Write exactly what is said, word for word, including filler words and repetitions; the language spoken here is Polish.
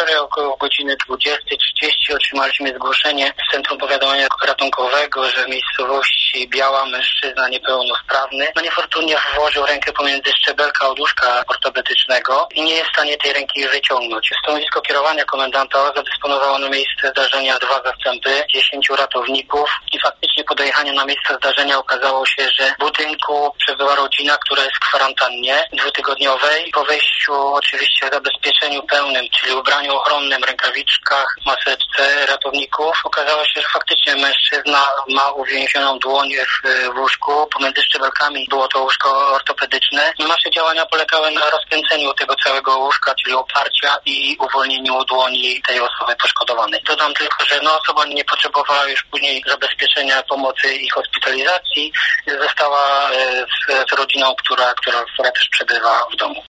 wczoraj około godziny dwudziestej trzydzieści otrzymaliśmy zgłoszenie z Centrum Powiadamia Ratunkowego, że w miejscowości Biała mężczyzna niepełnosprawny no niefortunnie włożył rękę pomiędzy szczebelka od łóżka ortopedycznego i nie jest w stanie tej ręki wyciągnąć. Stanowisko kierowania komendanta zadysponowało na miejsce zdarzenia dwa zastępy, dziesięciu ratowników i faktycznie po dojechaniu na miejsce zdarzenia okazało się, że w budynku przebywa rodzina, która jest w kwarantannie dwutygodniowej. Po wejściu oczywiście w zabezpieczeniu pełnym, czyli ubraniu ochronnym, rękawiczkach, maseczce ratowników, okazało się, że faktycznie mężczyzna ma uwięzioną dłoń w, w łóżku. Pomiędzy szczebelkami było to łóżko ortopedyczne. Nasze działania polegały na rozkręceniu tego całego łóżka, czyli oparcia i uwolnieniu dłoni tej osoby poszkodowanej. Dodam tylko, że no, osoba nie potrzebowała już później zabezpieczenia pomocy i hospitalizacji. Została z, z rodziną, która, która, która też przebywa w domu.